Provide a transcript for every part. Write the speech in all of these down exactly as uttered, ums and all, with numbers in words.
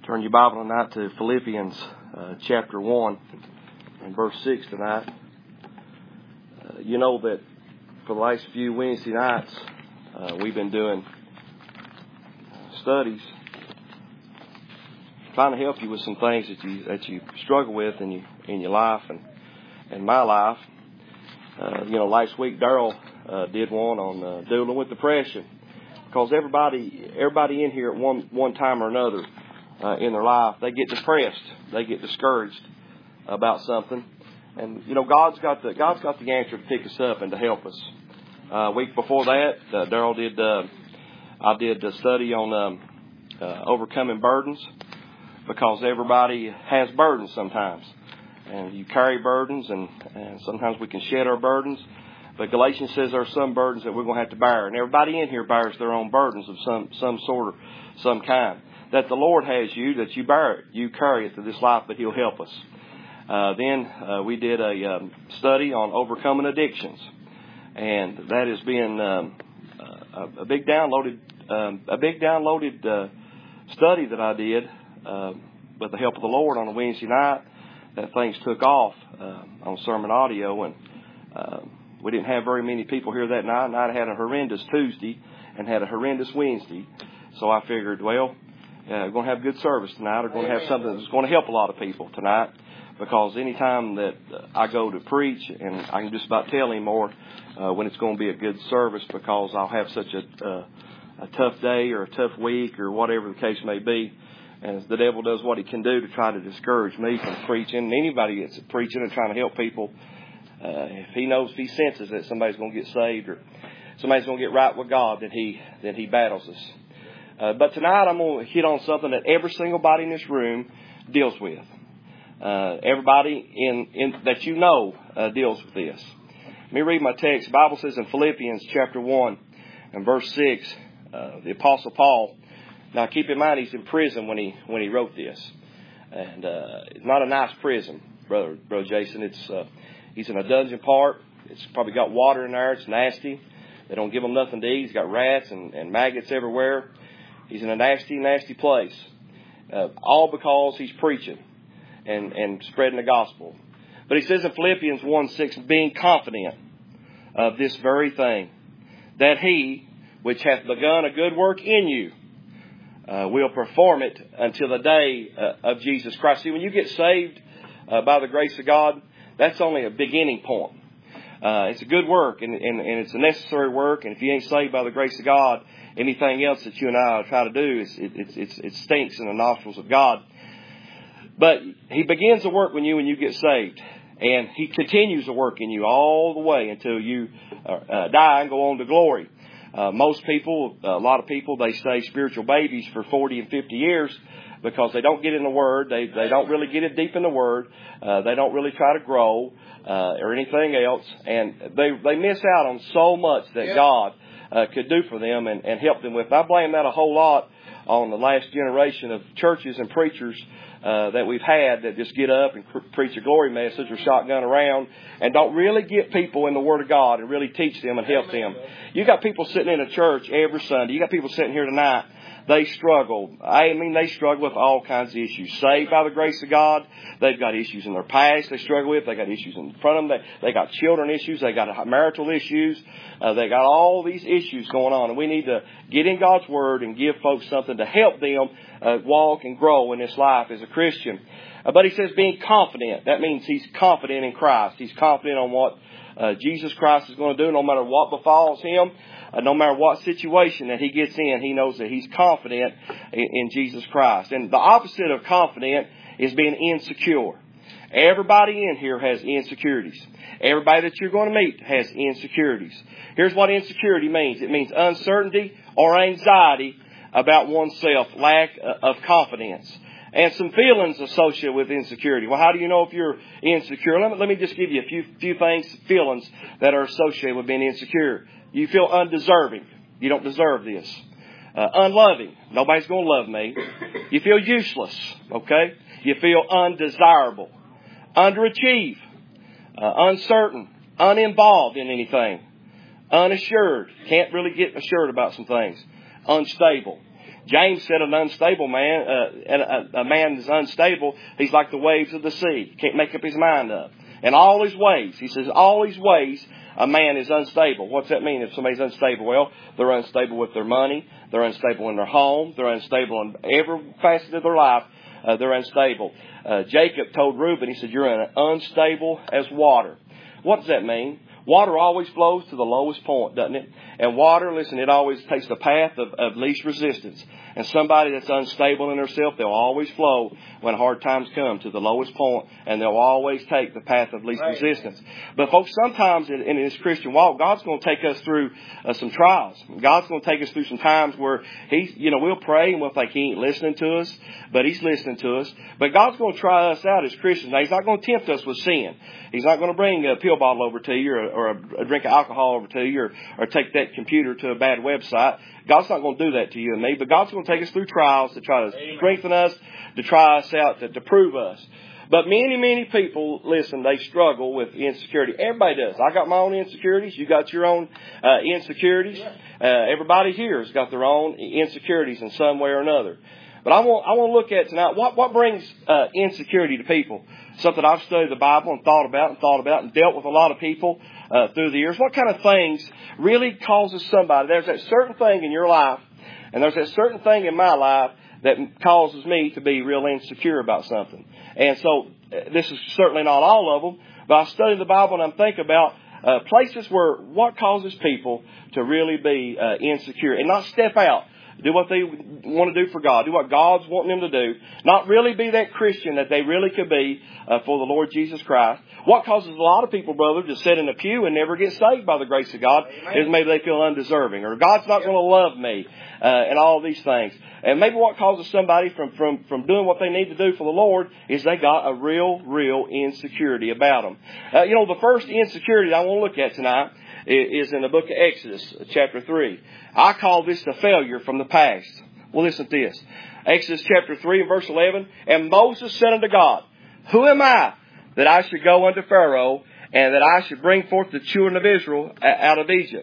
Turn your Bible tonight to Philippians uh, chapter one and verse six tonight. Uh, you know that for the last few Wednesday nights, uh, we've been doing studies trying to help you with some things that you that you struggle with in you in your life and in my life. Uh, you know, last week Daryl uh, did one on uh, dealing with depression, because everybody everybody in here at one one time or another uh, in their life, they get depressed, they get discouraged about something, and you know God's got the God's got the answer to pick us up and to help us. Uh, a week before that, uh, Daryl did uh, I did a study on um, uh, overcoming burdens, because everybody has burdens sometimes. And you carry burdens, and, and sometimes we can shed our burdens. But Galatians says there are some burdens that we're going to have to bear. And everybody in here bears their own burdens of some, some sort or some kind. That the Lord has you, that you bear it. You carry it through this life, but He'll help us. Uh, then uh, we did a um, study on overcoming addictions. And that has been um, a, a big downloaded, um, a big downloaded uh, study that I did uh, with the help of the Lord on a Wednesday night. That things took off uh, on sermon audio, and uh, we didn't have very many people here that night. And I had a horrendous Tuesday and had a horrendous Wednesday. So I figured, well, uh, we're going to have good service tonight. We're going to have something that's going to help a lot of people tonight, because anytime that I go to preach, and I can just about tell anymore uh, when it's going to be a good service, because I'll have such a, uh, a tough day or a tough week or whatever the case may be. And the devil does what he can do to try to discourage me from preaching. And anybody that's preaching and trying to help people, uh, if he knows, if he senses that somebody's going to get saved or somebody's going to get right with God, then he then he battles us. Uh, but tonight I'm going to hit on something that every single body in this room deals with. Uh, everybody in, in that you know uh, deals with this. Let me read my text. The Bible says in Philippians chapter one and verse six, uh, the Apostle Paul. Now, keep in mind, he's in prison when he when he wrote this, and uh, it's not a nice prison, brother, brother Jason. It's uh, he's in a dungeon part. It's probably got water in there. It's nasty. They don't give him nothing to eat. He's got rats and, and maggots everywhere. He's in a nasty, nasty place, uh, all because he's preaching and and spreading the gospel. But he says in Philippians one six, being confident of this very thing, that he which hath begun a good work in you, Uh, we'll perform it until the day uh, of Jesus Christ. See, when you get saved uh, by the grace of God, that's only a beginning point. Uh, it's a good work, and, and, and it's a necessary work. And if you ain't saved by the grace of God, anything else that you and I try to do, is, it, it, it, it stinks in the nostrils of God. But He begins to work when you when you get saved. And He continues to work in you all the way until you uh, uh, die and go on to glory. Uh, most people, a lot of people, they stay spiritual babies for forty and fifty years because they don't get in the Word. They they don't really get it deep in the Word. Uh, they don't really try to grow uh, or anything else. And they they miss out on so much that yeah. God uh, could do for them and, and help them with. I blame that a whole lot on the last generation of churches and preachers Uh, that we've had that just get up and cr- preach a glory message or shotgun around and don't really get people in the Word of God and really teach them and help them. You got people sitting in a church every Sunday. You got people sitting here tonight. They struggle. I mean, they struggle with all kinds of issues. Saved by the grace of God. They've got issues in their past they struggle with. They got issues in front of them. They, they got children issues. They got marital issues. Uh, they got all these issues going on. And we need to get in God's Word and give folks something to help them uh, walk and grow in this life as a Christian. Uh, but he says being confident. That means he's confident in Christ. He's confident on what uh, Jesus Christ is going to do no matter what befalls him. Uh, no matter what situation that he gets in, he knows that he's confident in, in Jesus Christ. And the opposite of confident is being insecure. Everybody in here has insecurities. Everybody that you're going to meet has insecurities. Here's what insecurity means. It means uncertainty or anxiety about oneself, lack of confidence, and some feelings associated with insecurity. Well, how do you know if you're insecure? Let me, let me just give you a few, few things, feelings that are associated with being insecure. You feel undeserving. You don't deserve this. Uh, unloving. Nobody's going to love me. You feel useless. Okay? You feel undesirable. Underachieve. Uh, uncertain. Uninvolved in anything. Unassured. Can't really get assured about some things. Unstable. James said an unstable man, uh, a, a man is unstable. He's like the waves of the sea. Can't make up his mind up. In all his ways, he says, all his ways, a man is unstable. What's that mean if somebody's unstable? Well, they're unstable with their money. They're unstable in their home. They're unstable in every facet of their life. Uh, they're unstable. Uh, Jacob told Reuben, he said, you're unstable as water. What does that mean? Water always flows to the lowest point, doesn't it? And water, listen, it always takes the path of, of least resistance. And somebody that's unstable in themselves, they'll always flow when hard times come to the lowest point, and they'll always take the path of least right. resistance. But folks, sometimes in, in this Christian walk, God's going to take us through uh, some trials. God's going to take us through some times where He's, you know, we'll pray and we'll think He ain't listening to us, but He's listening to us. But God's going to try us out as Christians. Now, He's not going to tempt us with sin. He's not going to bring a pill bottle over to you, or, or a, a drink of alcohol over to you, or, or take that computer to a bad website. God's not going to do that to you and me, but God's going to take us through trials to try to Amen. strengthen us, to try us out, to, to prove us. But many, many people, listen, they struggle with insecurity. Everybody does. I got my own insecurities. You got your own uh, insecurities. Uh, everybody here has got their own insecurities in some way or another. But I want I want to look at tonight, what, what brings uh, insecurity to people? Something I've studied the Bible and thought about and thought about and dealt with a lot of people uh, through the years. What kind of things really causes somebody? There's that certain thing in your life, and there's that certain thing in my life that causes me to be real insecure about something. And so uh, this is certainly not all of them, but I study the Bible and I'm thinking about uh, places where what causes people to really be uh, insecure and not step out. Do what they want to do for God. Do what God's wanting them to do. Not really be that Christian that they really could be uh, for the Lord Jesus Christ. What causes a lot of people, brother, to sit in a pew and never get saved by the grace of God Amen. Is maybe they feel undeserving. Or God's not yep. going to love me. Uh, and all these things. And maybe what causes somebody from, from, from doing what they need to do for the Lord is they got a real, real insecurity about them. Uh, you know, the first insecurity I want to look at tonight is in the book of Exodus, chapter three. I call this the failure from the past. Well, listen to this. Exodus chapter three and verse eleven. And Moses said unto God, who am I that I should go unto Pharaoh and that I should bring forth the children of Israel out of Egypt?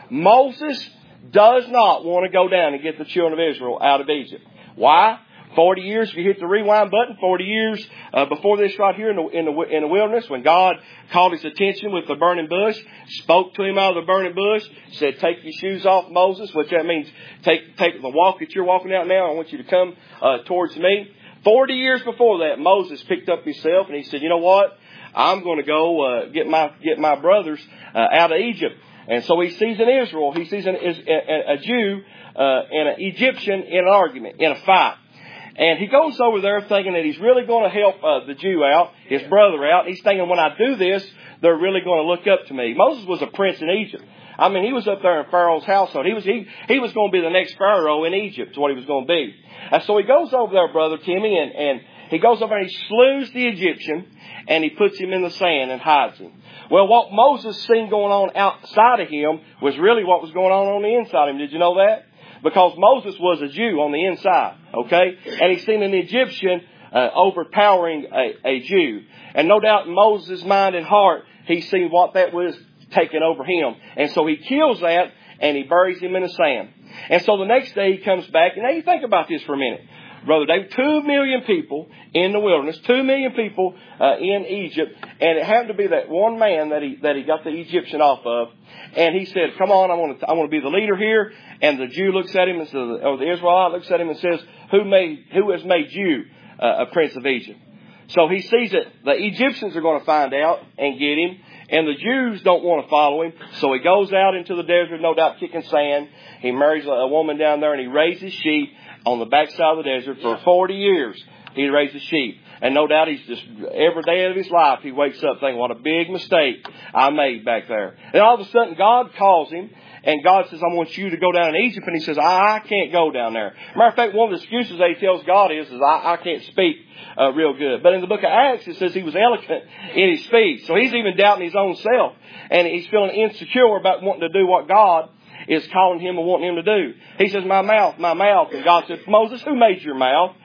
Moses does not want to go down and get the children of Israel out of Egypt. Why? Forty years, if you hit the rewind button, forty years uh, before this right here in the, in, the, in the wilderness, when God called his attention with the burning bush, spoke to him out of the burning bush, said, take your shoes off, Moses, which that means take take the walk that you're walking out now. I want you to come uh, towards me. Forty years before that, Moses picked up himself and he said, you know what? I'm going to go uh, get my get my brothers uh, out of Egypt. And so he sees an Israel, he sees an, a, a Jew uh, and an Egyptian in an argument, in a fight. And he goes over there thinking that he's really going to help uh, the Jew out, his brother out. He's thinking, when I do this, they're really going to look up to me. Moses was a prince in Egypt. I mean, he was up there in Pharaoh's household. He was he, he was going to be the next Pharaoh in Egypt, is what he was going to be. And so he goes over there, Brother Timmy, and, and he goes over and he slews the Egyptian, and he puts him in the sand and hides him. Well, what Moses seen going on outside of him was really what was going on on the inside of him. Did you know that? Because Moses was a Jew on the inside, okay? And he's seen an Egyptian uh, overpowering a, a Jew. And no doubt in Moses' mind and heart, he's seen what that was taking over him. And so he kills that and he buries him in the sand. And so the next day he comes back. And now you think about this for a minute. Brother David, two million people in the wilderness, two million people uh, in Egypt, and it happened to be that one man that he that he got the Egyptian off of, and he said, "Come on, I want to I want to be the leader here." And the Jew looks at him and says, or the Israelite looks at him and says, "Who made who has made you uh, a prince of Egypt?" So he sees that the Egyptians are going to find out and get him, and the Jews don't want to follow him. So he goes out into the desert, no doubt kicking sand. He marries a woman down there, and he raises sheep on the backside of the desert for forty years. He raises sheep. And no doubt he's just, every day of his life, he wakes up thinking, what a big mistake I made back there. And all of a sudden, God calls him, and God says, I want you to go down in Egypt. And he says, I, I can't go down there. Matter of fact, one of the excuses that he tells God is, is I, I can't speak uh, real good. But in the book of Acts, it says he was eloquent in his speech. So he's even doubting his own self. And he's feeling insecure about wanting to do what God is calling him and wanting him to do. He says, my mouth, my mouth. And God said, Moses, who made your mouth?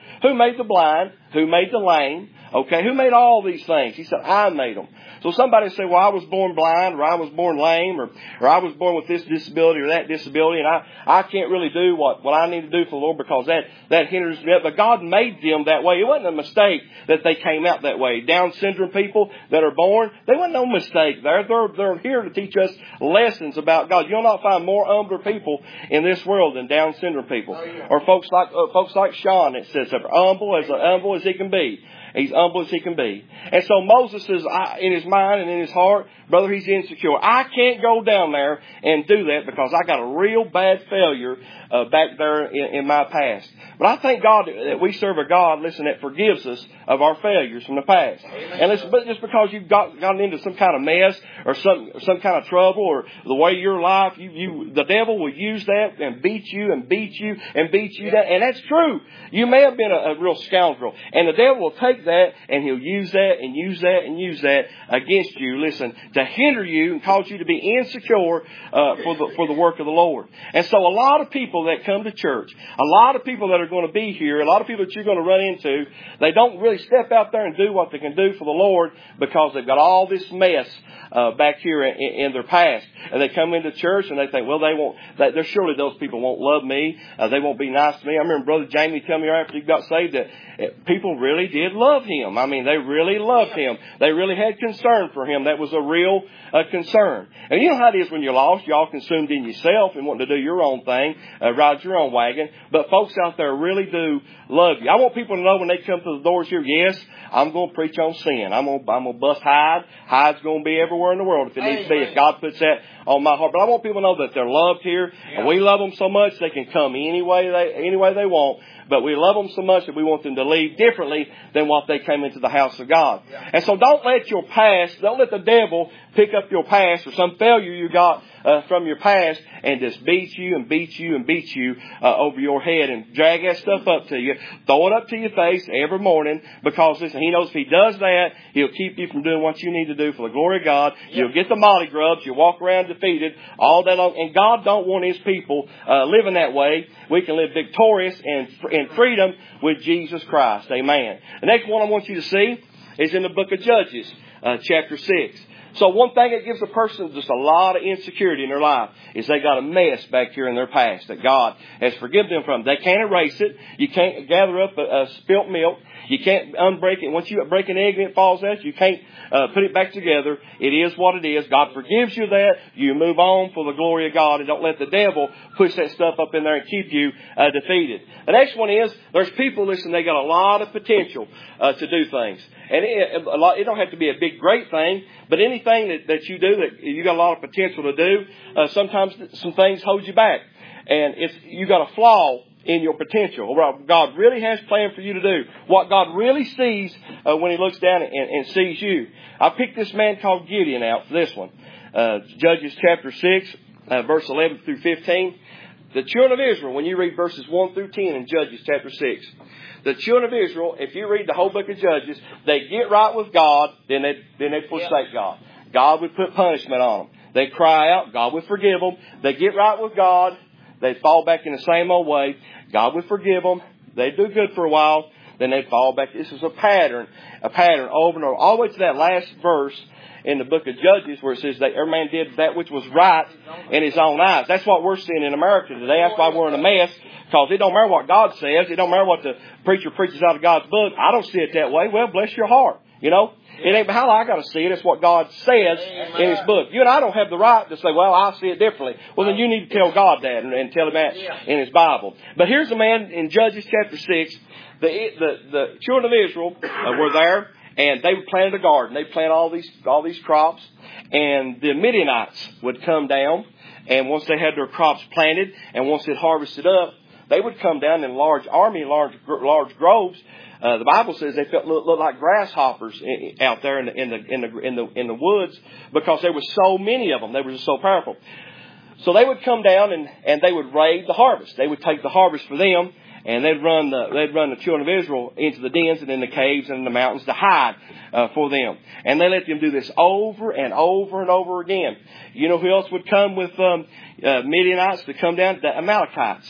Who made the blind? Who made the lame? Okay, who made all these things? He said, I made them. So somebody say, well, I was born blind, or I was born lame, or, or I was born with this disability or that disability, and I, I can't really do what, what I need to do for the Lord because that, that hinders me. But God made them that way. It wasn't a mistake that they came out that way. Down syndrome people that are born, they wasn't no mistake there. They're, they're here to teach us lessons about God. You'll not find more humbler people in this world than Down syndrome people. Or folks like, uh, folks like Sean that says, humble as humble as he can be. He's humble as he can be. And so Moses is in his mind and in his heart, brother, he's insecure. I can't go down there and do that because I got a real bad failure uh, back there in, in my past. But I thank God that we serve a God, listen, that forgives us of our failures from the past. Amen. And listen, but just because you've got, gotten into some kind of mess or some some kind of trouble or the way your life, you, you the devil will use that and beat you and beat you and beat you. Yeah. Down. And that's true. You may have been a, a real scoundrel. And the devil will take that and he'll use that and use that and use that against you, listen, to hinder you and cause you to be insecure uh, for the for the work of the Lord. And so a lot of people that come to church, a lot of people that are going to be here, a lot of people that you're going to run into, they don't really step out there and do what they can do for the Lord because they've got all this mess uh, back here in, in their past. And they come into church and they think, well, they won't, they, they're surely those people won't love me. Uh, they won't be nice to me. I remember Brother Jamie telling me right after he got saved that people really did love him. I mean, they really loved him. They really had concern for him. That was a real uh, concern. And you know how it is when you're lost. You're all consumed in yourself and wanting to do your own thing, uh, ride your own wagon. But folks out there really do love you. I want people to know when they come to the doors here, yes, I'm going to preach on sin. I'm going to, I'm going to bust Hyde. Hyde's going to be everywhere in the world if it needs to be, if God puts that on my heart. But I want people to know that they're loved here. Yeah. And we love them so much they can come any way they, any way they want. But we love them so much that we want them to leave differently than what they came into the house of God. Yeah. And so don't let your past, don't let the devil pick up your past or some failure you got uh, from your past and just beat you and beat you and beat you uh, over your head and drag that stuff up to you. Throw it up to your face every morning because listen, he knows if he does that, he'll keep you from doing what you need to do for the glory of God. Yeah. You'll get the molly grubs. You'll walk around defeated all day long. And God don't want His people uh, living that way. We can live victorious and in freedom with Jesus Christ. Amen. The next one I want you to see is in the book of Judges, uh, chapter six. So one thing that gives a person just a lot of insecurity in their life is they got a mess back here in their past that God has forgiven them from. They can't erase it. You can't gather up a, a spilt milk. You can't unbreak it. Once you break an egg and it falls out, you can't uh, put it back together. It is what it is. God forgives you that. You move on for the glory of God and don't let the devil push that stuff up in there and keep you uh, defeated. The next one is there's people, listen, they got a lot of potential uh, to do things. And it, a lot, it don't have to be a big, great thing, but anything that, that you do that you got a lot of potential to do, uh, sometimes some things hold you back. And it's you got a flaw in your potential. What God really has planned for you to do. What God really sees uh, when He looks down and, and sees you. I picked this man called Gideon out for this one. Uh, Judges chapter six, uh, verse eleven through fifteen. The children of Israel, when you read verses one through ten in Judges chapter six, the children of Israel, if you read the whole book of Judges, they get right with God, then they then they forsake God. God would put punishment on them. They cry out, God would forgive them. They get right with God, they fall back in the same old way. God would forgive them. They do good for a while, then they fall back. This is a pattern, a pattern over and over, all the way to that last verse in the book of Judges where it says that every man did that which was right in his own eyes. That's what we're seeing in America today. That's why we're in a mess, because it don't matter what God says. It don't matter what the preacher preaches out of God's book. I don't see it that way. Well, bless your heart. You know, it ain't how I got to see it. It's what God says in His book. You and I don't have the right to say, well, I see it differently. Well, then you need to tell God that and, and tell Him that in His Bible. But here's a man in Judges chapter six. The, the, the children of Israel uh, were there. And they planted a garden. They planted all these all these crops. And the Midianites would come down. And once they had their crops planted, and once it harvested up, they would come down in large army, large large groves. Uh, the Bible says they felt look, look like grasshoppers in, out there in the in the in the in the in the woods because there were so many of them. They were just so powerful. So they would come down and and they would raid the harvest. They would take the harvest for them. And they'd run the they'd run the children of Israel into the dens and in the caves and in the mountains to hide uh, for them. And they let them do this over and over and over again. You know who else would come with um, uh, Midianites to come down? The Amalekites.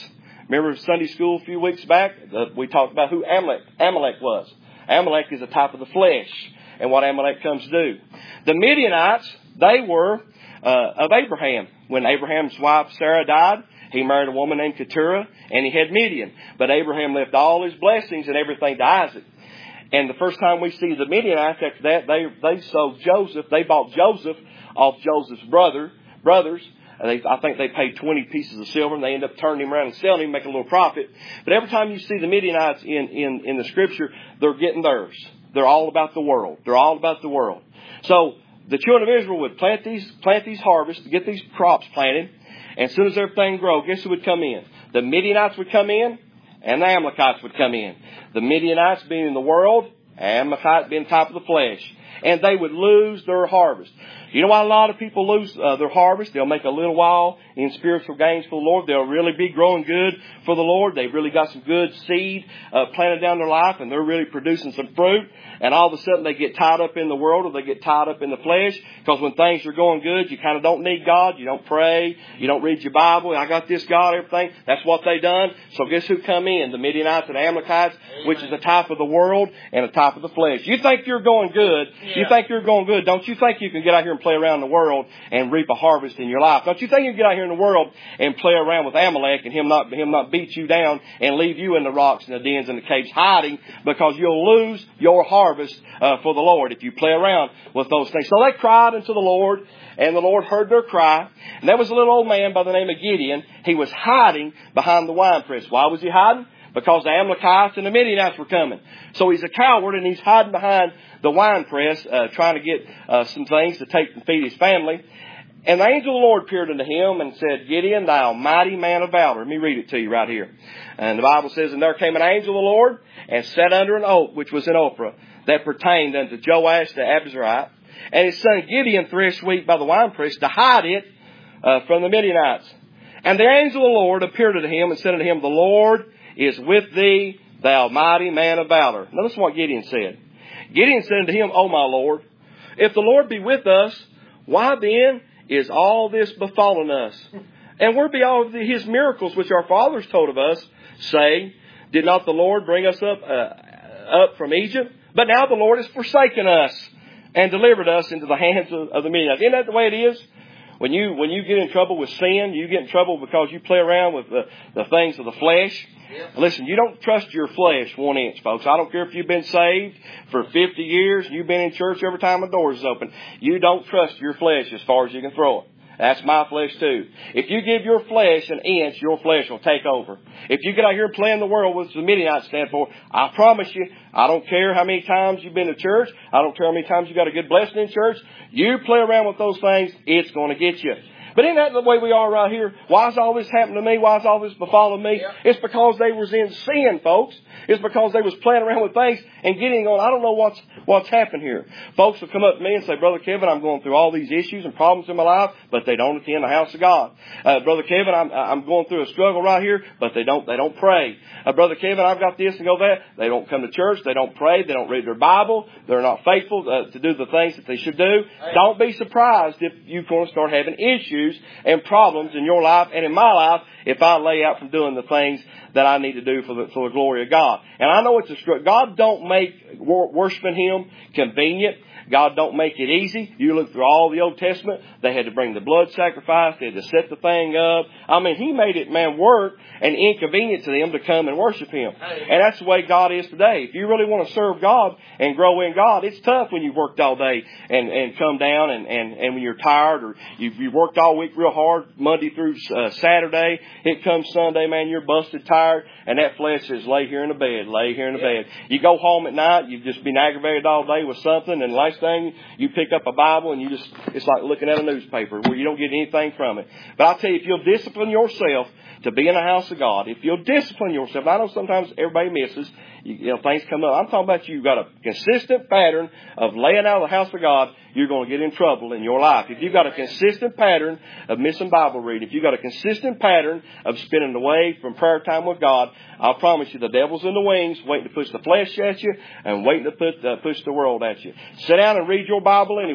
Remember Sunday school a few weeks back? The, we talked about who Amalek, Amalek was. Amalek is a type of the flesh and what Amalek comes to do. The Midianites, they were uh, of Abraham. When Abraham's wife Sarah died, he married a woman named Keturah, and he had Midian. But Abraham left all his blessings and everything to Isaac. And the first time we see the Midianites after that, they they sold Joseph. They bought Joseph off Joseph's brother brothers. They, I think they paid twenty pieces of silver, and they end up turning him around and selling him, making a little profit. But every time you see the Midianites in, in, in the Scripture, they're getting theirs. They're all about the world. They're all about the world. So the children of Israel would plant these plant these harvests, get these crops planted, and as soon as everything grow, guess who would come in? The Midianites would come in, and the Amalekites would come in. The Midianites being in the world, Amalekites being top of the flesh. And they would lose their harvest. You know why a lot of people lose uh, their harvest? They'll make a little while in spiritual gains for the Lord. They'll really be growing good for the Lord. They've really got some good seed uh, planted down their life, and they're really producing some fruit. And all of a sudden they get tied up in the world, or they get tied up in the flesh. Because when things are going good, you kind of don't need God. You don't pray. You don't read your Bible. I got this God, everything. That's what they done. So guess who come in? The Midianites and Amalekites, which is a type of the world and a type of the flesh. You think you're going good. Yeah. You think you're going good. Don't you think you can get out here and play around in the world and reap a harvest in your life? Don't you think you can get out here in the world and play around with Amalek and him not him not beat you down and leave you in the rocks and the dens and the caves hiding, because you'll lose your harvest uh, for the Lord if you play around with those things. So they cried unto the Lord, and the Lord heard their cry. And there was a little old man by the name of Gideon. He was hiding behind the winepress. Why was he hiding? Because the Amalekites and the Midianites were coming. So he's a coward, and he's hiding behind the winepress, uh, trying to get uh, some things to take and feed his family. And the angel of the Lord appeared unto him and said, Gideon, thou mighty man of valor. Let me read it to you right here. And the Bible says, And there came an angel of the Lord, and sat under an oak, which was in Ophrah, that pertained unto Joash the Abizarite. And his son Gideon threshed wheat by the winepress to hide it uh, from the Midianites. And the angel of the Lord appeared unto him and said unto him, The Lord is with thee, thou mighty man of valor. Now listen to what Gideon said. Gideon said unto him, O my Lord, if the Lord be with us, why then is all this befallen us? And where be all his miracles which our fathers told of us, saying, Did not the Lord bring us up uh, up from Egypt? But now the Lord has forsaken us and delivered us into the hands of, of the Midianites. Isn't that the way it is? When you when you get in trouble with sin, you get in trouble because you play around with the, the things of the flesh. Yep. Listen, you don't trust your flesh one inch, folks. I don't care if you've been saved for fifty years and you've been in church every time the door is open. You don't trust your flesh as far as you can throw it. That's my flesh too. If you give your flesh an inch, your flesh will take over. If you get out here playing the world, what the Midianites stand for, I promise you, I don't care how many times you've been to church. I don't care how many times you got a good blessing in church. You play around with those things, it's going to get you. But isn't that the way we are right here? Why is all this happening to me? Why is all this befalling me? Yeah. It's because they was in sin, folks. It's because they was playing around with things and getting on. I don't know what's what's happened here. Folks will come up to me and say, Brother Kevin, I'm going through all these issues and problems in my life, but they don't attend the house of God. Uh, Brother Kevin, I'm I'm going through a struggle right here, but they don't they don't pray. Uh, Brother Kevin, I've got this and go that. They don't come to church. They don't pray. They don't read their Bible. They're not faithful uh, to do the things that they should do. Hey. Don't be surprised if you're going to start having issues and problems in your life and in my life if I lay out from doing the things that I need to do for the, for the glory of God. And I know it's a struggle. God don't make worshiping Him convenient. God don't make it easy. You look through all the Old Testament, they had to bring the blood sacrifice. They had to set the thing up. I mean, He made it, man, work and inconvenient to them to come and worship Him. And that's the way God is today. If you really want to serve God and grow in God, it's tough when you've worked all day and, and come down and, and, and when you're tired, or you've, you've worked all week real hard, Monday through uh, Saturday. It comes Sunday, man, you're busted tired, and that flesh says, lay here in the bed, lay here in the yeah. bed. You go home at night, you've just been aggravated all day with something, and last thing, you pick up a Bible and you just, it's like looking at a newspaper where you don't get anything from it. But I'll tell you, if you'll discipline yourself to be in the house of God, if you'll discipline yourself, I know sometimes everybody misses, you, you know, things come up. I'm talking about you've got a consistent pattern of laying out of the house of God, you're going to get in trouble in your life. If you've got a consistent pattern of missing Bible reading, if you've got a consistent pattern of spending away from prayer time with God, I'll promise you the devil's in the wings waiting to push the flesh at you and waiting to put, uh, push the world at you. Sit down and read your Bible anyway.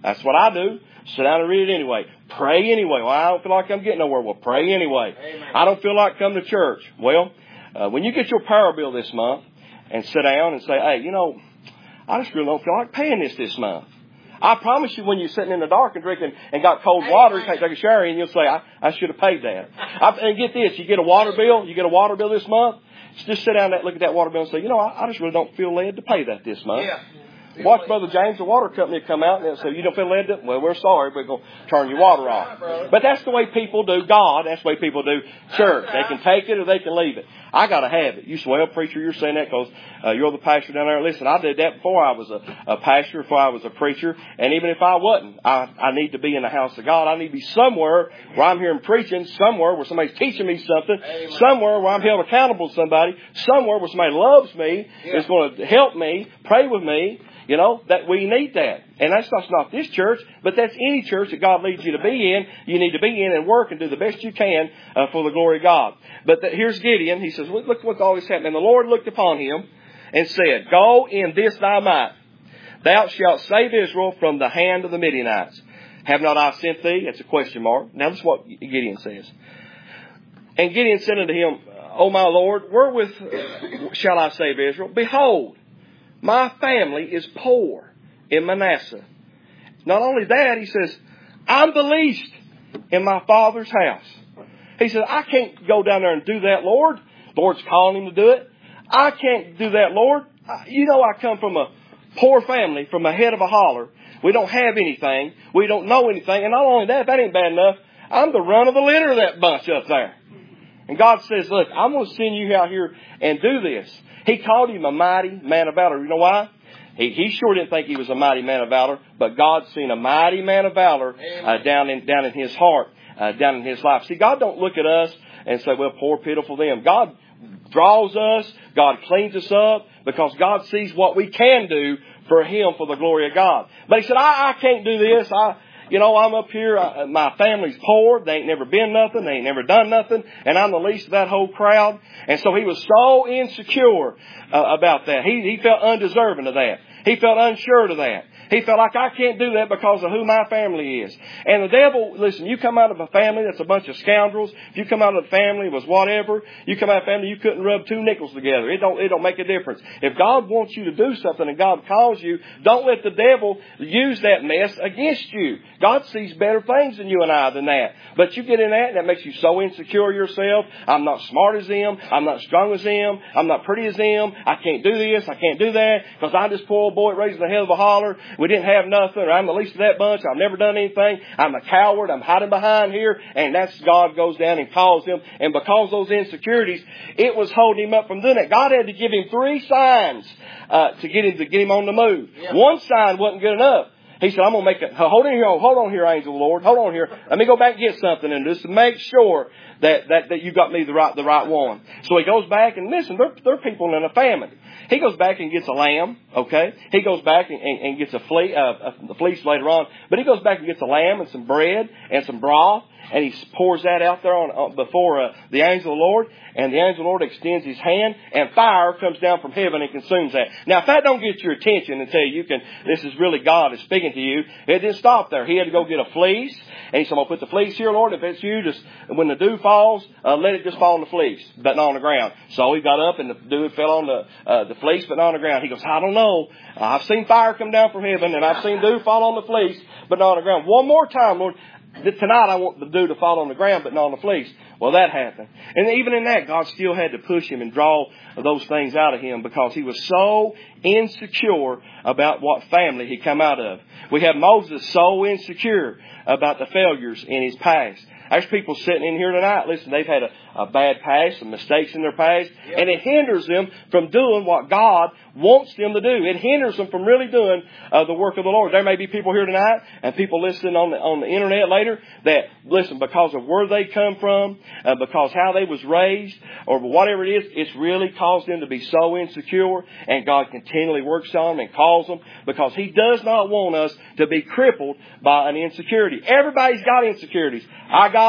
That's what I do. Sit down and read it anyway. Pray anyway. Well, I don't feel like I'm getting nowhere. Well, pray anyway. Amen. I don't feel like coming to church. Well, uh, when you get your power bill this month and sit down and say, hey, you know, I just really don't feel like paying this this month. I promise you when you're sitting in the dark and drinking and got cold water, you can't take a shower and you'll say, I, I should have paid that. I, and get this, you get a water bill, you get a water bill this month, just sit down and look at that water bill and say, you know, I, I just really don't feel led to pay that this month. Yeah. Watch Brother James, the water company, come out and say, you don't feel led to? Well, we're sorry. We're going to turn your water off. But that's the way people do God. That's the way people do church. They can take it or they can leave it. I got to have it. You say, well, preacher, you're saying that because uh, you're the pastor down there. Listen, I did that before I was a, a pastor, before I was a preacher. And even if I wasn't, I, I need to be in the house of God. I need to be somewhere where I'm hearing preaching, somewhere where somebody's teaching me something, Amen. Somewhere where I'm held accountable to somebody, somewhere where somebody loves me, yeah. is going to help me, pray with me. You know, that we need that. And that's not, not this church, but that's any church that God leads you to be in. You need to be in and work and do the best you can uh, for the glory of God. But the, here's Gideon. He says, look, look what's always happened. And the Lord looked upon him and said, go in this thy might. Thou shalt save Israel from the hand of the Midianites. Have not I sent thee? That's a question mark. Now, this is what Gideon says. And Gideon said unto him, O my Lord, wherewith shall I save Israel? Behold, my family is poor in Manasseh. Not only that, he says, I'm the least in my father's house. He says, I can't go down there and do that, Lord. The Lord's calling him to do it. I can't do that, Lord. You know I come from a poor family, from a head of a holler. We don't have anything. We don't know anything. And not only that, if that ain't bad enough, I'm the run of the litter of that bunch up there. And God says, look, I'm going to send you out here and do this. He called him a mighty man of valor. You know why? He, he sure didn't think he was a mighty man of valor, but God's seen a mighty man of valor uh, down in down in his heart, uh, down in his life. See, God don't look at us and say, well, poor, pitiful them. God draws us. God cleans us up because God sees what we can do for Him for the glory of God. But He said, I, I can't do this. I... You know, I'm up here, uh, my family's poor, they ain't never been nothing, they ain't never done nothing, and I'm the least of that whole crowd. And so he was so insecure uh, about that. He, he felt undeserving of that. He felt unsure of that. He felt like I can't do that because of who my family is. And the devil, listen, you come out of a family that's a bunch of scoundrels. If you come out of a family was whatever, you come out of a family you couldn't rub two nickels together. It don't, it don't make a difference. If God wants you to do something and God calls you, don't let the devil use that mess against you. God sees better things in you and I than that. But you get in that and that makes you so insecure yourself. I'm not smart as him. I'm not strong as him. I'm not pretty as him. I can't do this. I can't do that because I'm this poor old boy raised in the head of a holler. We didn't have nothing, or I'm the least of that bunch. I've never done anything. I'm a coward. I'm hiding behind here. And that's God goes down and calls him. And because those insecurities, it was holding him up from doing that. God had to give him three signs uh, to get him to get him on the move. Yeah. One sign wasn't good enough. He said, I'm going to make it. Hold on here. Hold on here, angel of the Lord. Hold on here. Let me go back and get something and just to make sure that, that, that you got me the right, the right one. So he goes back and listen, they're, they're people in a famine. He goes back and gets a lamb, okay? He goes back and, and, and gets a fleece, uh, a fleece later on. But he goes back and gets a lamb and some bread and some broth. And he pours that out there on, on before uh, the angel of the Lord. And the angel of the Lord extends his hand. And fire comes down from heaven and consumes that. Now, if that don't get your attention and tell you, you can, this is really God is speaking to you, it didn't stop there. He had to go get a fleece. And he said, I'm going to put the fleece here, Lord. If it's you, just when the dew falls, uh, let it just fall on the fleece, but not on the ground. So he got up and the dew fell on the uh, the fleece, but not on the ground. He goes, I don't know. Uh, I've seen fire come down from heaven, and I've seen dew fall on the fleece, but not on the ground. One more time, Lord. Tonight I want the dew to fall on the ground, but not on the fleece. Well, that happened. And even in that, God still had to push him and draw those things out of him because he was so insecure about what family he come out of. We have Moses so insecure about the failures in his past. There's people sitting in here tonight. Listen, they've had a, a bad past, some mistakes in their past, yep. And it hinders them from doing what God wants them to do. It hinders them from really doing uh, the work of the Lord. There may be people here tonight and people listening on the on the internet later that, listen, because of where they come from, uh, because how they was raised, or whatever it is, it's really caused them to be so insecure, and God continually works on them and calls them because He does not want us to be crippled by an insecurity. Everybody's got insecurities. I got them.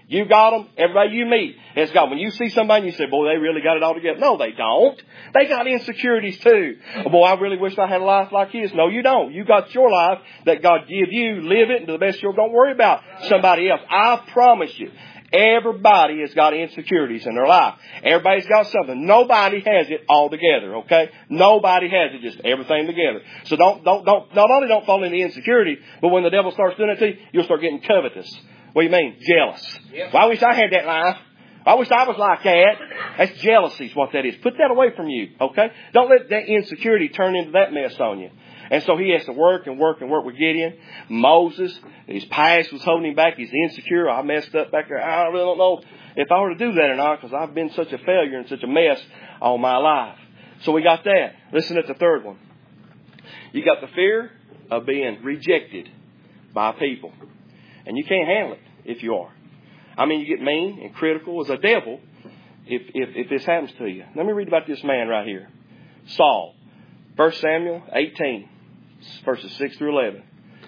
You got them. Everybody you meet has got them. When you see somebody and you say, boy, they really got it all together. No, they don't. They got insecurities too. Oh, boy, I really wish I had a life like his. No, you don't. You got your life that God give you. Live it to the best you don't worry about somebody else. I promise you. Everybody has got insecurities in their life. Everybody's got something. Nobody has it all together, okay? Nobody has it, just everything together. So don't, don't, don't, not only don't fall into insecurity, but when the devil starts doing it to you, you'll start getting covetous. What do you mean? Jealous. Yep. Well, I wish I had that life. I wish I was like that. That's jealousy is what that is. Put that away from you, okay? Don't let that insecurity turn into that mess on you. And so he has to work and work and work with Gideon. Moses, his past was holding him back. He's insecure. I messed up back there. I really don't know if I were to do that or not because I've been such a failure and such a mess all my life. So we got that. Listen to the third one. You got the fear of being rejected by people. And you can't handle it if you are. I mean, you get mean and critical as a devil if, if, if this happens to you. Let me read about this man right here. Saul. First Samuel eighteen. Verses six through eleven.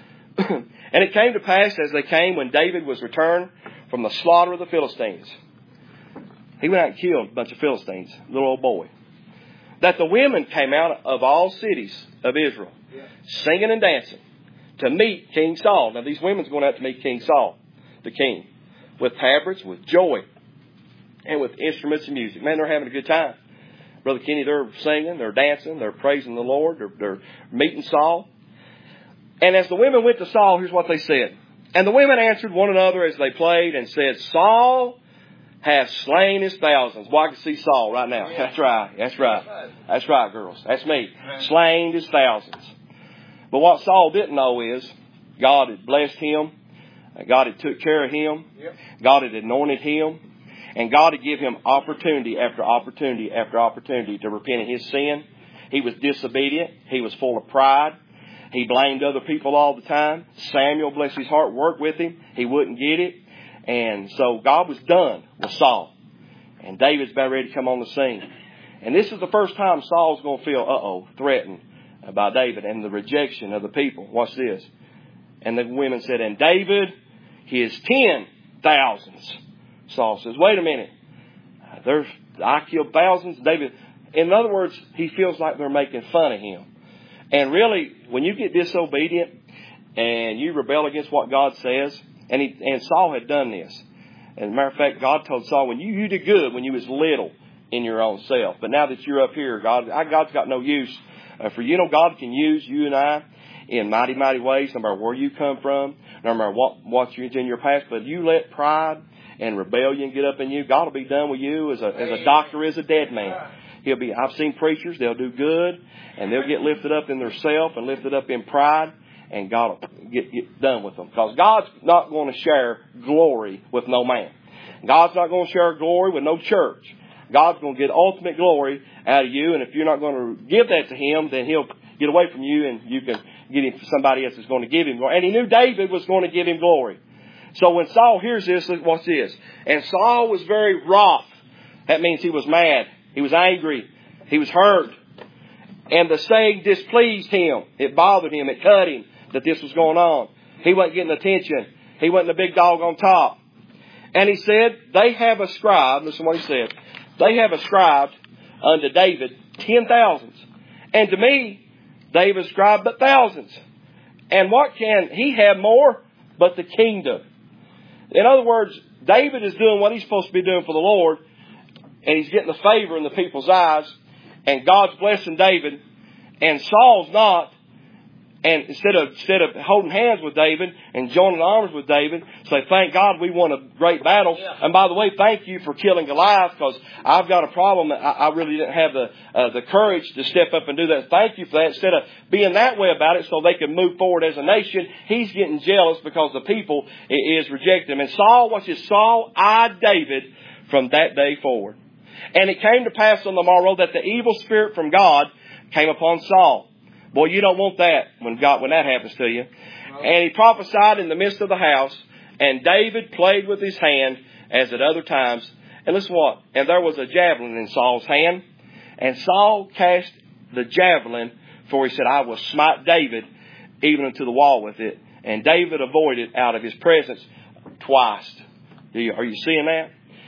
And it came to pass as they came when David was returned from the slaughter of the Philistines. He went out and killed a bunch of Philistines, little old boy. That the women came out of all cities of Israel, yeah. singing and dancing to meet King Saul. Now these women's going out to meet King Saul, the king, with tabrets, with joy, and with instruments and music. Man, they're having a good time. Brother Kenny, they're singing, they're dancing, they're praising the Lord, they're, they're meeting Saul. And as the women went to Saul, here's what they said. And the women answered one another as they played and said, Saul hath slain his thousands. Well, I can see Saul right now. That's right, that's right. That's right, girls. That's me. Slain his thousands. But what Saul didn't know is God had blessed him. God had took care of him. God had anointed him. And God had given him opportunity after opportunity after opportunity to repent of his sin. He was disobedient. He was full of pride. He blamed other people all the time. Samuel, bless his heart, worked with him. He wouldn't get it. And so God was done with Saul. And David's about ready to come on the scene. And this is the first time Saul's going to feel, uh-oh, threatened by David and the rejection of the people. Watch this. And the women said, and David, his ten thousands. Saul says, wait a minute. There's, I killed thousands. David, in other words, he feels like they're making fun of him. And really, when you get disobedient and you rebel against what God says, and he, and Saul had done this. As a matter of fact, God told Saul, when you, you did good when you was little in your own self. But now that you're up here, God, I, God's got no use uh, for you. You know, God can use you and I in mighty, mighty ways, no matter where you come from, no matter what, what you're in your past. But you let pride and rebellion get up in you, God will be done with you as a, as a doctor is a dead man. He'll be, I've seen preachers, they'll do good, and they'll get lifted up in their self and lifted up in pride, and God will get, get done with them. Because God's not going to share glory with no man. God's not going to share glory with no church. God's going to get ultimate glory out of you, and if you're not going to give that to Him, then He'll get away from you, and you can get Him, somebody else is going to give Him glory. And He knew David was going to give Him glory. So when Saul hears this, what's this? And Saul was very wroth. That means he was mad. He was angry. He was hurt. And the saying displeased him. It bothered him. It cut him that this was going on. He wasn't getting attention. He wasn't the big dog on top. And he said, they have ascribed, listen to what he said, they have ascribed unto David ten thousands. And to me, they've ascribed but thousands. And what can he have more but the kingdom? In other words, David is doing what he's supposed to be doing for the Lord, and he's getting the favor in the people's eyes, and God's blessing David, and Saul's not. And instead of instead of holding hands with David and joining arms with David, say, thank God we won a great battle. Yeah. And by the way, thank you for killing Goliath, because I've got a problem. I, I really didn't have the uh, the courage to step up and do that. Thank you for that. Instead of being that way about it so they can move forward as a nation, he's getting jealous because the people is rejecting him. And Saul, watch this, Saul eyed David from that day forward. And it came to pass on the morrow that the evil spirit from God came upon Saul. Boy, you don't want that when God when that happens to you. And he prophesied in the midst of the house, and David played with his hand as at other times. And listen what? And there was a javelin in Saul's hand, and Saul cast the javelin, for he said, I will smite David even unto the wall with it. And David avoided out of his presence twice. Do you, are you seeing that?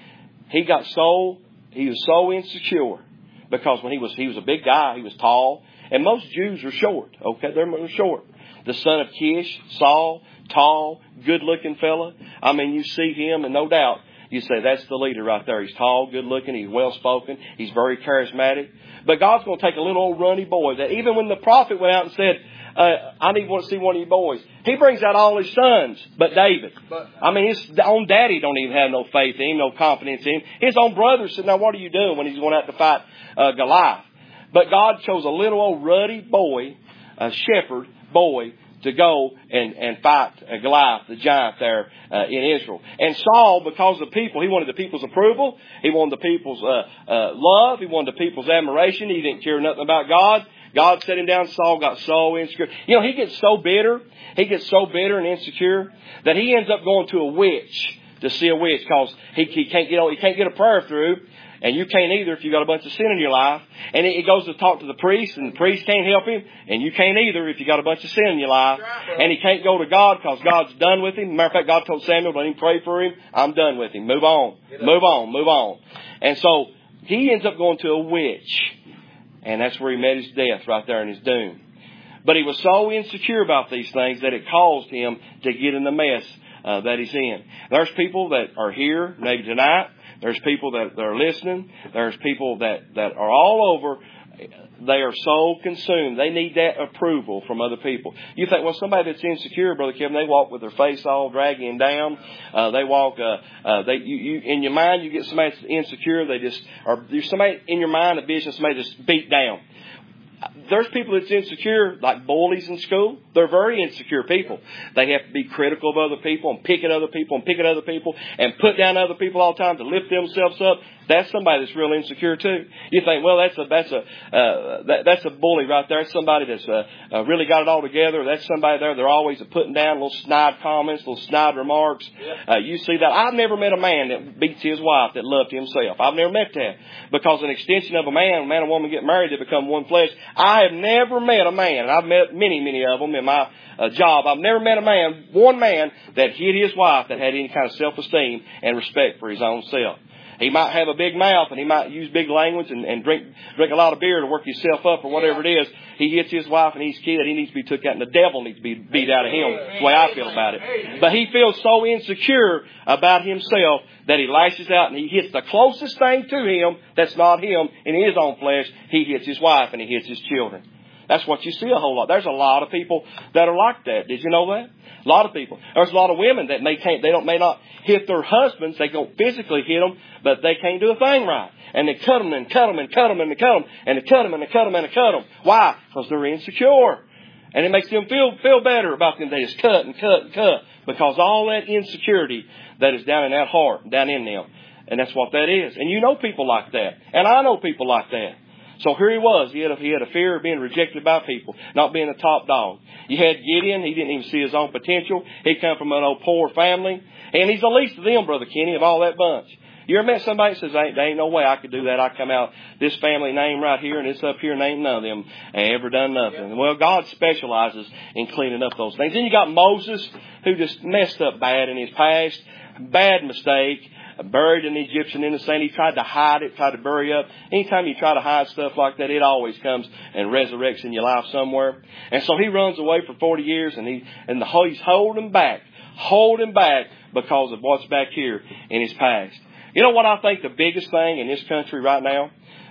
He got so, he was so insecure because when he was, he was a big guy, he was tall. And most Jews are short. Okay, they're short. The son of Kish, Saul, tall, good-looking fella. I mean, you see him and no doubt you say, that's the leader right there. He's tall, good-looking, he's well-spoken, he's very charismatic. But God's going to take a little old runny boy that even when the prophet went out and said, uh, I need to see one of you boys, he brings out all his sons but David. I mean, his own daddy don't even have no faith in him, no confidence in him. His own brother said, now what are you doing when he's going out to fight uh, Goliath? But God chose a little old ruddy boy, a shepherd boy, to go and, and fight Goliath, the giant there uh, in Israel. And Saul, because of the people, he wanted the people's approval. He wanted the people's uh, uh, love. He wanted the people's admiration. He didn't care nothing about God. God set him down. Saul got so insecure. You know, he gets so bitter. He gets so bitter and insecure that he ends up going to a witch to see a witch because he, he can't get he can't get a prayer through. And you can't either if you've got a bunch of sin in your life. And he goes to talk to the priest, and the priest can't help him. And you can't either if you've got a bunch of sin in your life. And he can't go to God because God's done with him. Matter of fact, God told Samuel, don't even pray for him. I'm done with him. Move on. Move on. Move on. And so he ends up going to a witch. And that's where he met his death, right there in his doom. But he was so insecure about these things that it caused him to get in the mess uh, that he's in. There's people that are here maybe tonight. There's people that, that are listening. There's people that, that are all over. They are so consumed. They need that approval from other people. You think, well, somebody that's insecure, Brother Kevin, they walk with their face all dragging down. Uh, they walk, uh, uh, they, you, you, in your mind, you get somebody that's insecure. They just, or there's somebody in your mind, a vision, somebody that's beat down. There's people that's insecure, like bullies in school. They're very insecure people. They have to be critical of other people and pick at other people and pick at other people and put down other people all the time to lift themselves up. That's somebody that's real insecure too. You think, well, that's a that's a uh, that, that's a bully right there. That's somebody that's uh, uh, really got it all together. That's somebody there. They're always putting down little snide comments, little snide remarks. Uh, you see that? I've never met a man that beats his wife that loved himself. I've never met that because an extension of a man, a man and woman get married, they become one flesh. I have never met a man, and I've met many, many of them in my uh, job. I've never met a man, one man that hit his wife that had any kind of self-esteem and respect for his own self. He might have a big mouth and he might use big language and, and drink drink a lot of beer to work himself up or whatever it is. He hits his wife and he's kid. He needs to be took out and the devil needs to be beat out of him. That's the way I feel about it. But he feels so insecure about himself that he lashes out and he hits the closest thing to him that's not him in his own flesh. He hits his wife and he hits his children. That's what you see a whole lot. There's a lot of people that are like that. Did you know that? A lot of people. There's a lot of women that may can't, they don't may not hit their husbands. They don't physically hit them, but they can't do a thing right. And they cut them and cut them and cut them and they cut them and they cut them and they cut them and they cut them. Why? Because they're insecure. And it makes them feel feel better about them. They just cut and cut and cut because all that insecurity that is down in that heart, down in them. And that's what that is. And you know people like that. And I know people like that. So here he was. He had a, he had a fear of being rejected by people, not being a top dog. You had Gideon. He didn't even see his own potential. He come from an old poor family. And he's the least of them, Brother Kenny, of all that bunch. You ever met somebody that says, ain't, there ain't no way I could do that. I come out this family name right here and this up here and ain't none of them ever done nothing. Yeah. Well, God specializes in cleaning up those things. Then you got Moses, who just messed up bad in his past. Bad mistake. Buried an Egyptian in the sand. He tried to hide it, tried to bury up. Anytime you try to hide stuff like that, it always comes and resurrects in your life somewhere. And so he runs away for forty years and he and the he's holding back, holding back because of what's back here in his past. You know what I think the biggest thing in this country right now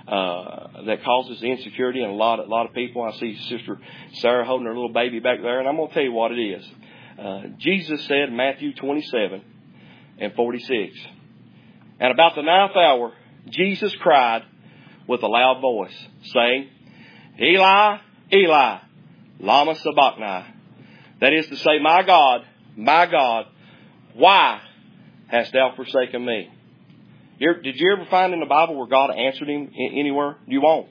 uh, that causes insecurity in a lot, a lot of people? I see Sister Sarah holding her little baby back there, and I'm going to tell you what it is. Uh, Jesus said in Matthew twenty-seven and forty-six, and about the ninth hour, Jesus cried with a loud voice, saying, Eli, Eli, lama sabachthani. That is to say, my God, my God, why hast thou forsaken me? Did you ever find in the Bible where God answered him anywhere? You won't.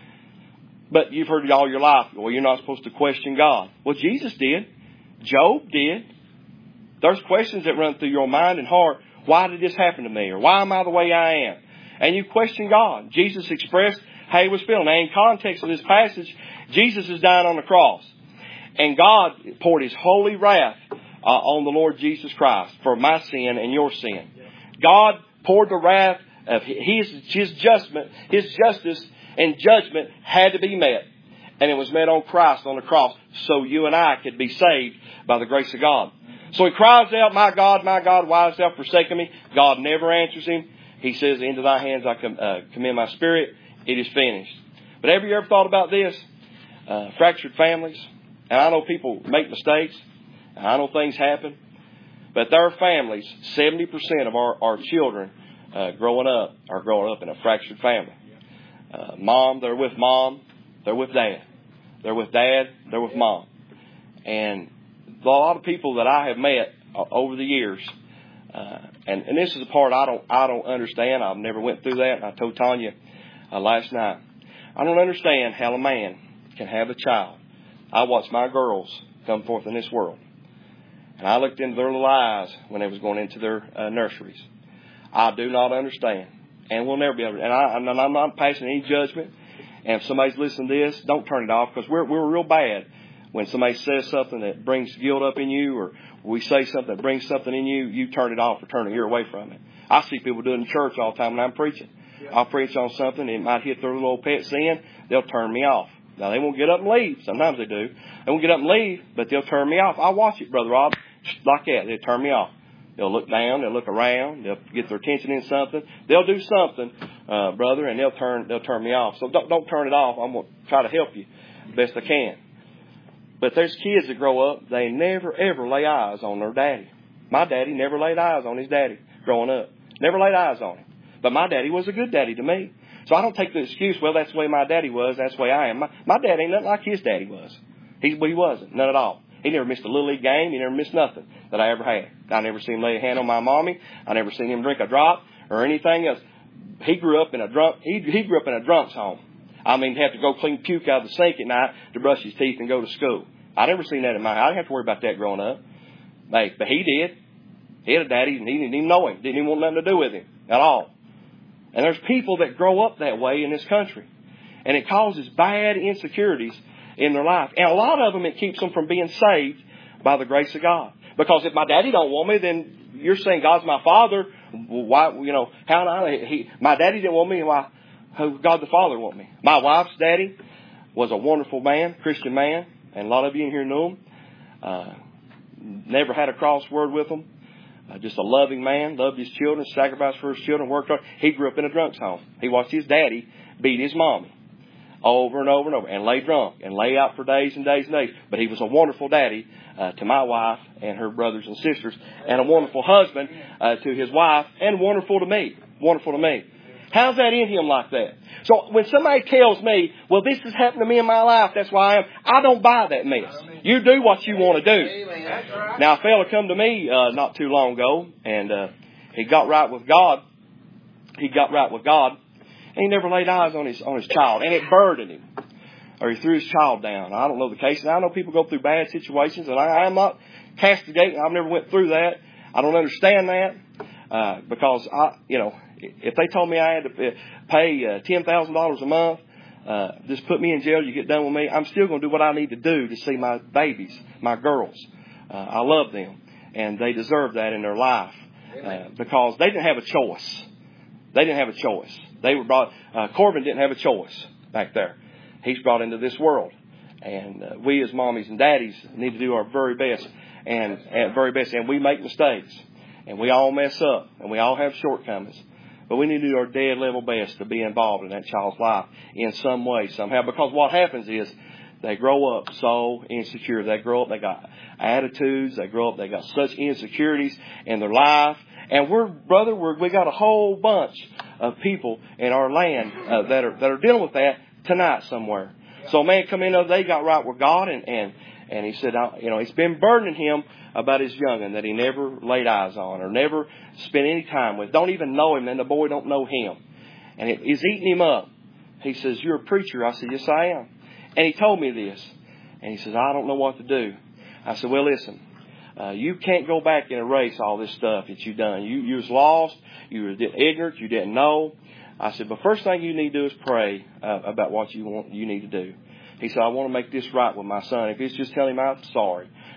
But you've heard it all your life. Well, you're not supposed to question God. Well, Jesus did. Job did. There's questions that run through your mind and heart. Why did this happen to me? Or why am I the way I am? And you question God. Jesus expressed how he was feeling. Now, in context of this passage, Jesus is dying on the cross. And God poured his holy wrath uh, on the Lord Jesus Christ for my sin and your sin. God poured the wrath of His, His judgment, His justice and judgment had to be met. And it was met on Christ on the cross so you and I could be saved by the grace of God. So he cries out, my God, my God, why hast thou forsaken me? God never answers him. He says, into thy hands I com- uh, commend my spirit. It is finished. But have you ever thought about this? Uh, fractured families. And I know people make mistakes. And I know things happen. But there are families, seventy percent of our, our children uh, growing up are growing up in a fractured family. Uh, mom, they're with mom. They're with dad. They're with dad. They're with mom. And a lot of people that I have met over the years, uh, and, and this is a part I don't I don't understand. I've never went through that. And I told Tanya uh, last night, I don't understand how a man can have a child. I watched my girls come forth in this world, and I looked into their little eyes when they was going into their uh, nurseries. I do not understand, and we'll never be able to. And, I, and I'm not passing any judgment. And if somebody's listening to this, don't turn it off, because we're we're real bad. When somebody says something that brings guilt up in you, or we say something that brings something in you, you turn it off or turn your ear away from it. I see people do it in church all the time when I'm preaching. I'll preach on something, it might hit their little old pet sin, they'll turn me off. Now, they won't get up and leave. Sometimes they do. They won't get up and leave, but they'll turn me off. I'll watch it, Brother Rob, just like that. They'll turn me off. They'll look down, they'll look around, they'll get their attention in something. They'll do something, uh, brother, and they'll turn they'll turn me off. So don't, don't turn it off. I'm going to try to help you best I can. But there's kids that grow up, they never, ever lay eyes on their daddy. My daddy never laid eyes on his daddy growing up. Never laid eyes on him. But my daddy was a good daddy to me. So I don't take the excuse, well, that's the way my daddy was, that's the way I am. My, my daddy ain't nothing like his daddy was. He, he wasn't, none at all. He never missed a Little League game. He never missed nothing that I ever had. I never seen him lay a hand on my mommy. I never seen him drink a drop or anything else. He grew up in a drunk, he, he grew up in a drunk's home. I mean, he'd have to go clean puke out of the sink at night to brush his teeth and go to school. I never seen that in my house. I didn't have to worry about that growing up. Hey, but he did. He had a daddy and he didn't even know him. Didn't even want nothing to do with him at all. And there's people that grow up that way in this country. And it causes bad insecurities in their life. And a lot of them, it keeps them from being saved by the grace of God. Because if my daddy don't want me, then you're saying God's my father. Why, you know, how do I, he, my daddy didn't want me, why, who, God the Father want me? My wife's daddy was a wonderful man, Christian man. And a lot of you in here know him. Uh, never had a crossword with him. Uh, just a loving man, loved his children, sacrificed for his children, worked hard. He grew up in a drunk's home. He watched his daddy beat his mommy over and over and over and lay drunk and lay out for days and days and days. But he was a wonderful daddy uh, to my wife and her brothers and sisters, and a wonderful husband uh, to his wife, and wonderful to me. Wonderful to me. How's that in him like that? So when somebody tells me, well, this has happened to me in my life, that's why I am, I don't buy that mess. You do what you want to do. Now, a fella come to me uh, not too long ago, and uh, he got right with God. He got right with God, and he never laid eyes on his on his child, and it burdened him. Or he threw his child down. I don't know the case. And I know people go through bad situations, and I, I'm not castigating. I've never went through that. I don't understand that uh, because, I, you know, if they told me I had to pay uh, ten thousand dollars a month, uh, just put me in jail, you get done with me, I'm still going to do what I need to do to see my babies, my girls. Uh, I love them, and they deserve that in their life uh, because they didn't have a choice. They didn't have a choice. They were brought. Uh, Corbin didn't have a choice back there. He's brought into this world, and uh, we as mommies and daddies need to do our very best, and, and very best. And we make mistakes, and we all mess up, and we all have shortcomings. But we need to do our dead level best to be involved in that child's life in some way, somehow. Because what happens is they grow up so insecure. They grow up, they got attitudes. They grow up, they got such insecurities in their life. And we're, brother, we're, we got a whole bunch of people in our land uh, that are that are dealing with that tonight somewhere. So a man come in the other day, got right with God, and and and he said, you know, it's been burdening him about his young'un that he never laid eyes on or never spent any time with. Don't even know him, and the boy don't know him. And it is eating him up. He says, you're a preacher. I said, yes, I am. And he told me this. And he says, I don't know what to do. I said, well, listen, uh, you can't go back and erase all this stuff that you've done. You, you was lost. You were ignorant. You didn't know. I said, but first thing you need to do is pray uh, about what you want, you need to do. He said, I want to make this right with my son. If it's just telling him I'm sorry,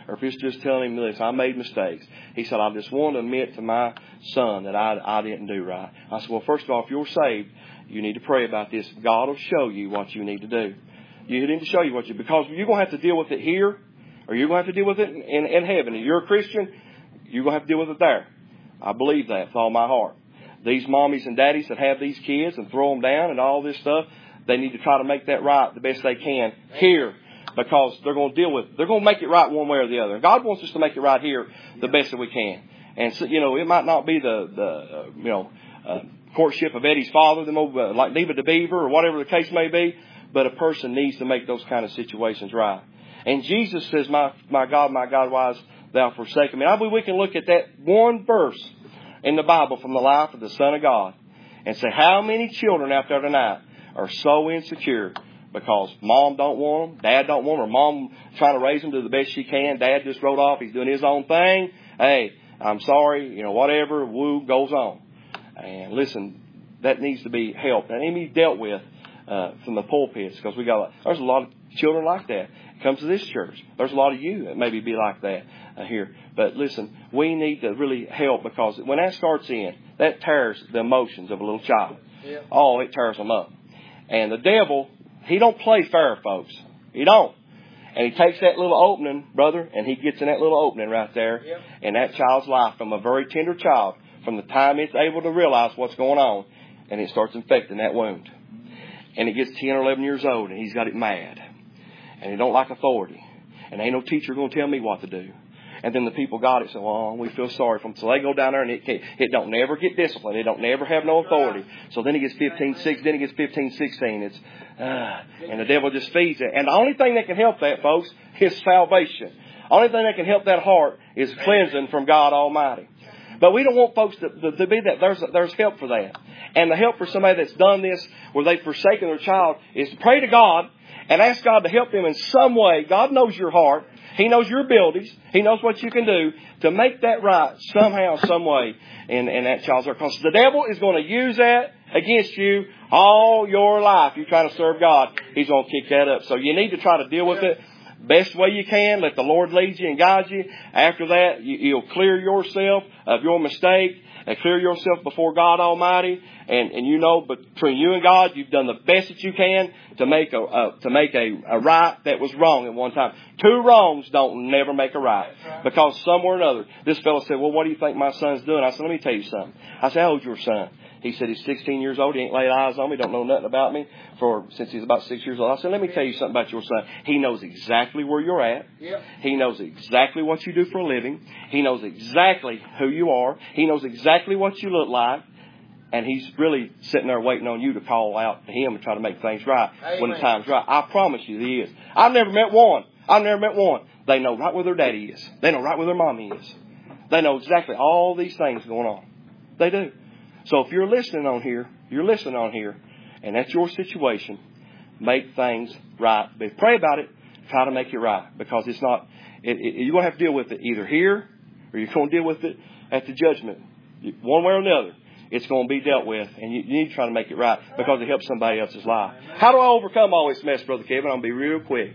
or if it's just telling him, listen, I made mistakes. He said, I just want to admit to my son that I, I didn't do right. I said, well, first of all, if you're saved, you need to pray about this. God will show you what you need to do. You need to show you what you, because you're going to have to deal with it here, or you're going to have to deal with it in, in, in heaven. If you're a Christian, you're going to have to deal with it there. I believe that with all my heart. These mommies and daddies that have these kids and throw them down and all this stuff, they need to try to make that right the best they can here, because they're going to deal with it. They're going to make it right one way or the other. And God wants us to make it right here the best that we can. And so, you know, it might not be the, the uh, you know, uh, courtship of Eddie's father, the uh, like Neva the Beaver or whatever the case may be, but a person needs to make those kind of situations right. And Jesus says, my, my God, my God, why hast thou forsaken me? I believe we can look at that one verse in the Bible from the life of the Son of God and say, how many children out there tonight are so insecure because mom don't want them, dad don't want them, or mom trying to raise them to the best she can, dad just wrote off, he's doing his own thing. Hey, I'm sorry, you know, whatever, woo, goes on. And listen, that needs to be helped. And it needs to be dealt with uh, from the pulpits, because we got, there's a lot of children like that. Comes to this church. There's a lot of you that maybe be like that uh, here. But listen, we need to really help, because when that starts in, that tears the emotions of a little child. Yeah. Oh, it tears them up. And the devil, he don't play fair, folks. He don't. And he takes that little opening, brother, and he gets in that little opening right there yeah. in that child's life, from a very tender child, from the time it's able to realize what's going on, and it starts infecting that wound. And it gets ten or eleven years old, and he's got it mad. And he don't like authority. And ain't no teacher going to tell me what to do. And then the people got it, so oh, we feel sorry for them. So they go down there, and it can't, it don't never get disciplined. It don't never have no authority. So then he gets fifteen, six, then he gets fifteen, sixteen. It's uh, and the devil just feeds it. And the only thing that can help that, folks, is salvation. Only thing that can help that heart is cleansing from God Almighty. But we don't want folks to, to, to be that. There's there's help for that. And the help for somebody that's done this, where they've forsaken their child, is to pray to God and ask God to help them in some way. God knows your heart. He knows your abilities. He knows what you can do to make that right somehow, some way in, in that child's heart. Because the devil is going to use that against you all your life. You're trying to serve God, he's going to kick that up. So you need to try to deal with it best way you can. Let the Lord lead you and guide you. After that, you, you'll clear yourself of your mistake and clear yourself before God Almighty. And, and you know, but between you and God, you've done the best that you can to make a, uh, to make a, a right that was wrong at one time. Two wrongs don't never make a right. Because somewhere or another, this fellow said, well, what do you think my son's doing? I said, let me tell you something. I said, how old's your son? He said, he's sixteen years old. He ain't laid eyes on me. Don't know nothing about me for since he's about six years old. I said, let me tell you something about your son. He knows exactly where you're at. Yep. He knows exactly what you do for a living. He knows exactly who you are. He knows exactly what you look like. And he's really sitting there waiting on you to call out to him and try to make things right. Amen. When the time's right. I promise you he is. I've never met one. I've never met one. They know right where their daddy is. They know right where their mommy is. They know exactly all these things going on. They do. So if you're listening on here, you're listening on here, and that's your situation, make things right. But pray about it. Try to make it right. Because it's not, it, it, you're going to have to deal with it either here, or you're going to deal with it at the judgment. One way or another. It's going to be dealt with, and you, you need to try to make it right, because it helps somebody else's life. How do I overcome all this mess, Brother Kevin? I'll be real quick.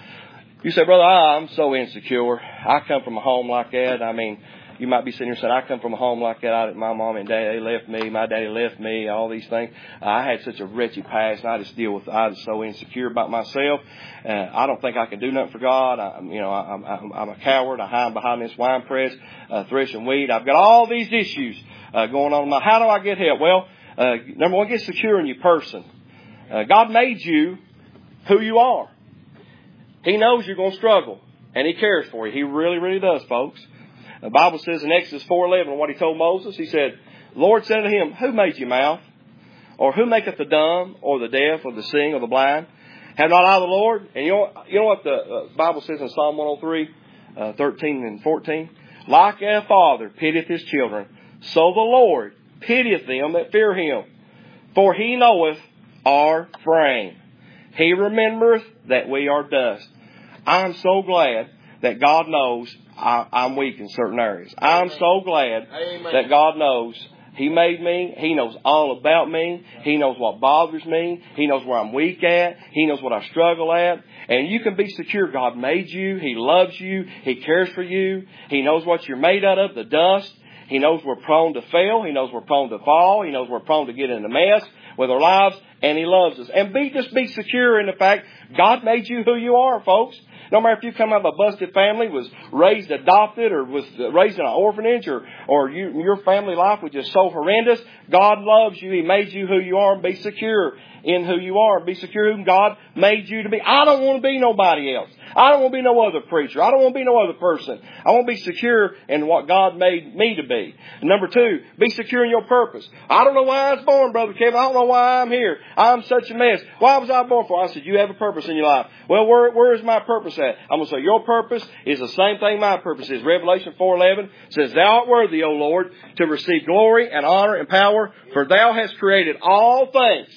You say, Brother, I'm so insecure. I come from a home like that. I mean, you might be sitting here saying, I come from a home like that. I, my mom and dad, they left me. My daddy left me. All these things. Uh, I had such a wretched past, and I just deal with. I was so insecure about myself. Uh, I don't think I can do nothing for God. I, you know, I, I'm, I'm a coward. I hide behind this wine press, uh, threshing wheat. I've got all these issues uh, going on. Now, how do I get help? Well, uh, number one, get secure in your person. Uh, God made you who you are. He knows you're going to struggle, and He cares for you. He really, really does, folks. The Bible says in Exodus four eleven, what He told Moses, He said, the Lord said to him, who made your mouth? Or who maketh the dumb, or the deaf, or the seeing, or the blind? Have not I the Lord? And you know, you know what the uh, Bible says in Psalm one oh three, uh, thirteen and fourteen? Like a father pitieth his children, so the Lord pitieth them that fear Him. For He knoweth our frame. He remembereth that we are dust. I'm so glad that God knows I, I'm weak in certain areas. I'm so glad Amen. That God knows He made me. He knows all about me. He knows what bothers me. He knows where I'm weak at. He knows what I struggle at. And you can be secure. God made you. He loves you. He cares for you. He knows what you're made out of, the dust. He knows we're prone to fail. He knows we're prone to fall. He knows we're prone to get in a mess with our lives. And He loves us. And be just be secure in the fact God made you who you are, folks. No matter if you come out of a busted family, was raised adopted, or was raised in an orphanage, or, or you, your family life was just so horrendous, God loves you. He made you who you are, and be secure in who you are. Be secure who God made you to be. I don't want to be nobody else. I don't want to be no other preacher. I don't want to be no other person. I want to be secure in what God made me to be. And number two, be secure in your purpose. I don't know why I was born, Brother Kevin. I don't know why I'm here. I'm such a mess. Why was I born for? I said, you have a purpose in your life. Well, where, where is my purpose at? I'm going to say, your purpose is the same thing my purpose is. Revelation four eleven says, thou art worthy, O Lord, to receive glory and honor and power, for thou hast created all things,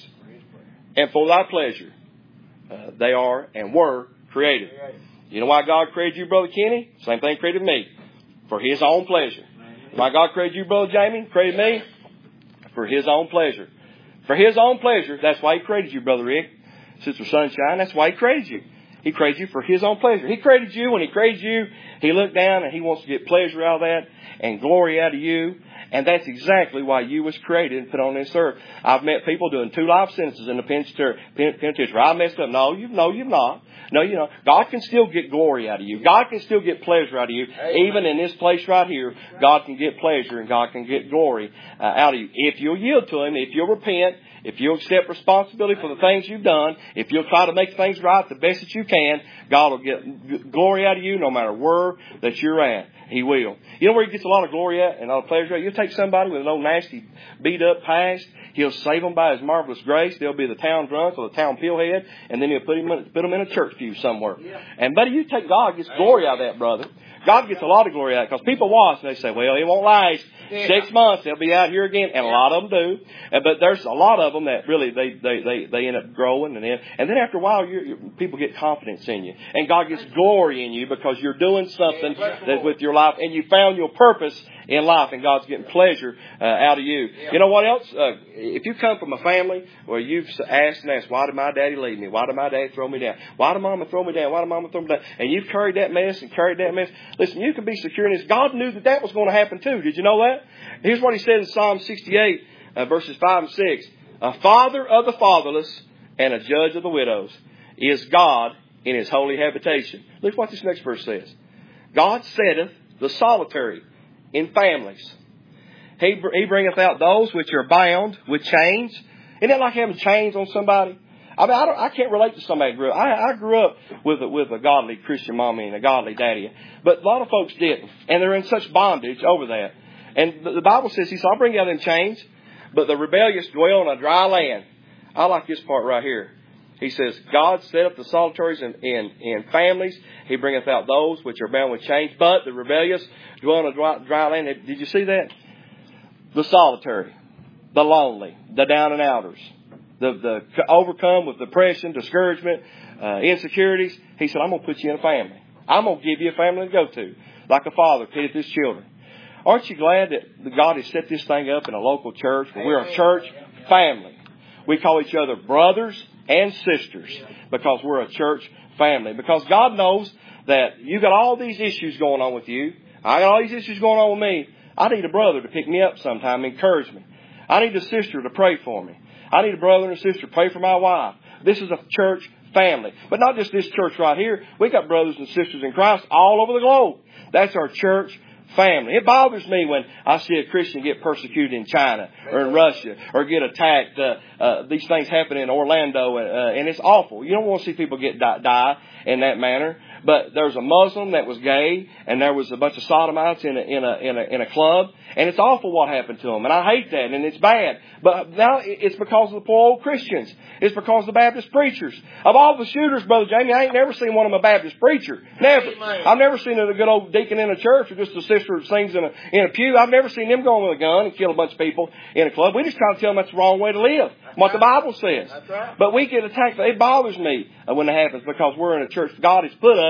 and for thy pleasure uh, they are and were created. You know why God created you, Brother Kenny? Same thing created me. For His own pleasure. Why God created you, Brother Jamie? Created me? For His own pleasure. For His own pleasure. That's why He created you, Brother Rick. Sister Sunshine. That's why He created you. He created you for His own pleasure. He created you. When He created you, He looked down and He wants to get pleasure out of that and glory out of you. And that's exactly why you was created and put on this earth. I've met people doing two life sentences in the penitentiary. I messed up. No, you, no, you've not. No, you know, God can still get glory out of you. God can still get pleasure out of you. Amen. Even in this place right here, God can get pleasure and God can get glory uh, out of you. If you'll yield to Him, if you'll repent, if you'll accept responsibility for the things you've done, if you'll try to make things right the best that you can, God will get glory out of you no matter where that you're at. He will. You know where He gets a lot of glory at and a lot of pleasure at? You'll take somebody with an old nasty, beat-up past. He'll save them by His marvelous grace. They'll be the town drunk or the town pillhead, and then He'll put, him in, put them in a church pew somewhere. Yeah. And, buddy, you take God gets glory out of that, brother. God gets a lot of glory out of it, because people watch and they say, well, it won't last. Yeah. Six months, they'll be out here again. And a lot of them do. But there's a lot of them that really, they, they, they, they end up growing. And then, and then after a while, you're, you're, people get confidence in you. And God gets glory in you because you're doing something that with your life. And you found your purpose in life. And God's getting pleasure uh, out of you. You know what else? Uh, if you come from a family where you've asked and asked, why did my daddy leave me? Why did my daddy throw me down? Why did mama throw me down? Why did mama throw me down? And you've carried that mess and carried that mess. Listen, you can be secure in this. God knew that that was going to happen too. Did you know that? Here's what He said in Psalm sixty-eight, uh, verses five and six. A father of the fatherless and a judge of the widows is God in His holy habitation. Look what this next verse says. God setteth the solitary in families. He, he bringeth out those which are bound with chains. Isn't that like having chains on somebody? I mean, I, don't, I can't relate to somebody who grew up. I, I grew up with a, with a godly Christian mommy and a godly daddy. But a lot of folks didn't. And they're in such bondage over that. And the, the Bible says, He said, I'll bring you out in chains, but the rebellious dwell on a dry land. I like this part right here. He says, God set up the solitaries in, in, in families. He bringeth out those which are bound with chains, but the rebellious dwell on a dry, dry land. Did you see that? The solitary, the lonely, the down and outers. The, the overcome with depression, discouragement, uh, insecurities. He said, I'm going to put you in a family. I'm going to give you a family to go to. Like a father pitteth his children. Aren't you glad that God has set this thing up in a local church where we're a church family? We call each other brothers and sisters because we're a church family. Because God knows that you got all these issues going on with you. I got all these issues going on with me. I need a brother to pick me up sometime, encourage me. I need a sister to pray for me. I need a brother and a sister to pray for my wife. This is a church family. But not just this church right here. We got brothers and sisters in Christ all over the globe. That's our church family. It bothers me when I see a Christian get persecuted in China or in Russia or get attacked. Uh, uh, these things happen in Orlando, uh, and it's awful. You don't want to see people get die, die in that manner. But there's a Muslim that was gay, and there was a bunch of sodomites in a, in a, in a, in a club, and it's awful what happened to them. And I hate that, and it's bad. But now it's because of the poor old Christians. It's because of the Baptist preachers. Of all the shooters, Brother Jamie, I ain't never seen one of them a Baptist preacher. Never. I've never seen a good old deacon in a church or just a sister who sings in a, in a pew. I've never seen them go with a gun and kill a bunch of people in a club. We just try to tell them that's the wrong way to live. That's what right. The Bible says. That's right. But we get attacked. It bothers me when it happens because we're in a church. God has put us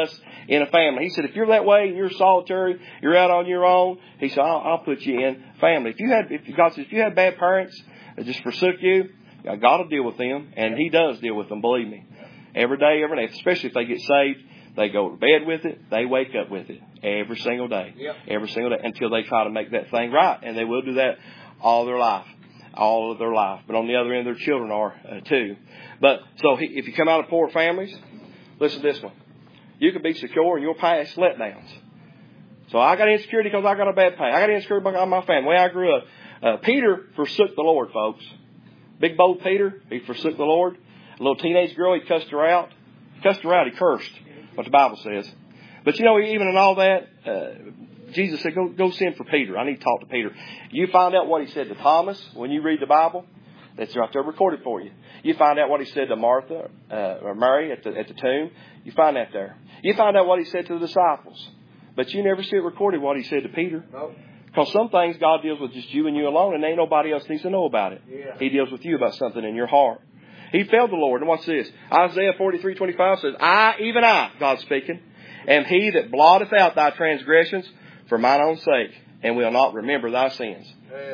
us in a family. He said, if you're that way and you're solitary, you're out on your own, he said, I'll, I'll put you in family. If you had, if God says, if you had bad parents that just forsook you, God will deal with them, and He does deal with them, believe me. Every day, every day, especially if they get saved, they go to bed with it, they wake up with it every single day, yep. every single day, until they try to make that thing right, and they will do that all their life, all of their life. But on the other end, their children are uh, too. But so he, if you come out of poor families, listen to this one. You can be secure in your past letdowns. So I got insecurity because I got a bad past. I got insecurity because of my family, the way I grew up. Uh, Peter forsook the Lord, folks. Big bold Peter, he forsook the Lord. A little teenage girl, he cussed her out. Cussed her out, he cursed, what the Bible says. But you know, even in all that, uh, Jesus said, go, go send for Peter. I need to talk to Peter. You find out what he said to Thomas when you read the Bible. That's right there recorded for you. You find out what he said to Martha, uh, or Mary at the, at the tomb. You find that there. You find out what he said to the disciples. But you never see it recorded what he said to Peter. Nope. Because some things God deals with just you and you alone, and ain't nobody else needs to know about it. Yeah. He deals with you about something in your heart. He failed the Lord. And what's this? Isaiah forty-three twenty-five says, I, even I, God speaking, am He that blotteth out thy transgressions for mine own sake, and will not remember thy sins.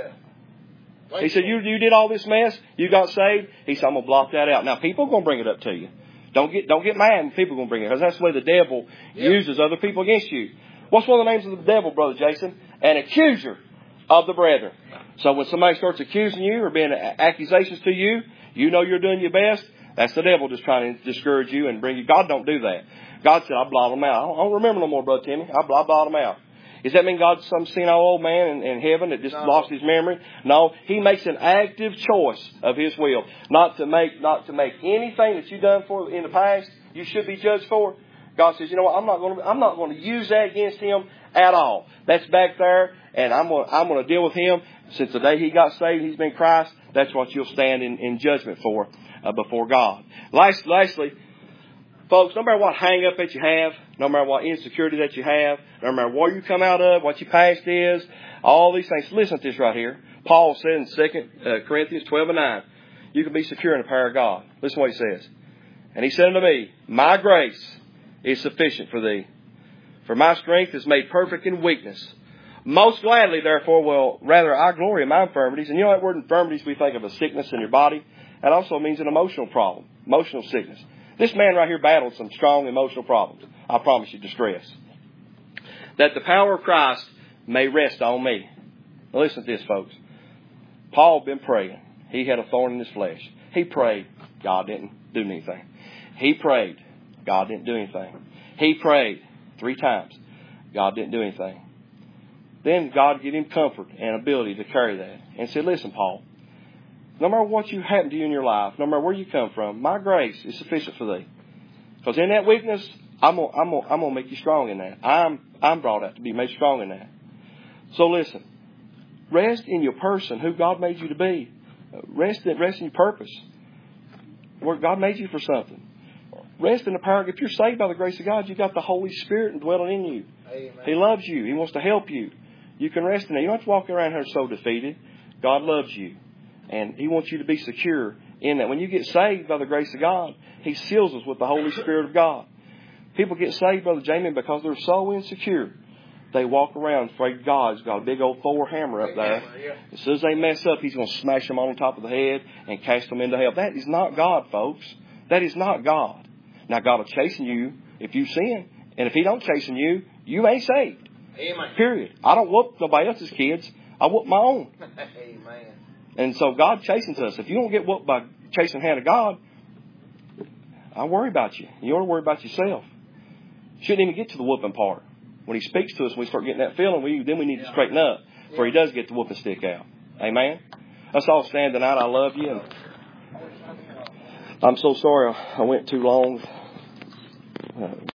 Yeah. He said, you, you did all this mess, you got saved. He said, I'm going to blot that out. Now, people are going to bring it up to you. Don't get don't get mad when people are going to bring it, because that's the way the devil yep. uses other people against you. What's one of the names of the devil, Brother Jason? An accuser of the brethren. So when somebody starts accusing you or being accusations to you, you know you're doing your best. That's the devil just trying to discourage you and bring you. God don't do that. God said, I'll blot them out. I don't remember no more, Brother Timmy. I'll blot, blot them out. Does that mean God's some senile old man in, in heaven that just no. lost his memory? No. He makes an active choice of His will. Not to make not to make anything that you've done for in the past you should be judged for. God says, you know what, I'm not going to I'm not going to use that against him at all. That's back there, and I'm going I'm going to deal with him. Since the day he got saved, he's been Christ. That's what you'll stand in, in judgment for uh, before God. Last, lastly, folks, no matter what hang up that you have, no matter what insecurity that you have, no matter where you come out of, what your past is, all these things. Listen to this right here. Paul said in Second Corinthians twelve and nine, you can be secure in the power of God. Listen to what he says. And he said unto me, my grace is sufficient for thee, for my strength is made perfect in weakness. Most gladly, therefore, will rather I glory in my infirmities. And you know that word infirmities, we think of a sickness in your body. That also means an emotional problem, emotional sickness. This man right here battled some strong emotional problems. I promise you, distress. That the power of Christ may rest on me. Now listen to this, folks. Paul had been praying. He had a thorn in his flesh. He prayed. God didn't do anything. He prayed. God didn't do anything. He prayed three times. God didn't do anything. Then God gave him comfort and ability to carry that. And said, listen, Paul, no matter what you happen to you in your life, no matter where you come from, my grace is sufficient for thee. Because in that weakness, I'm going I'm gonna, I'm gonna make you strong in that. I'm, I'm brought out to be made strong in that. So listen, rest in your person, who God made you to be. Rest in, rest in your purpose, where God made you for something. Rest in the power. If you're saved by the grace of God, you've got the Holy Spirit dwelling in you. Amen. He loves you. He wants to help you. You can rest in it. You don't have to walk around here so defeated. God loves you. And He wants you to be secure in that. When you get saved by the grace of God, He seals us with the Holy Spirit of God. People get saved, Brother Jamie, because they're so insecure. They walk around afraid God's got a big old Thor hammer up there. As soon as they mess up, He's going to smash them on the top of the head and cast them into hell. That is not God, folks. That is not God. Now, God will chasten you if you sin. And if He don't chasten you, you ain't saved. Amen. Period. I don't whoop nobody else's kids. I whoop my own. Amen. And so God chastens us. If you don't get whooped by chasing hand of God, I worry about you. You ought to worry about yourself. Shouldn't even get to the whooping part. When He speaks to us, when we start getting that feeling, we then we need to straighten up before He does get the whooping stick out. Amen. Let's all stand tonight. I love you. And I'm so sorry I went too long. Uh,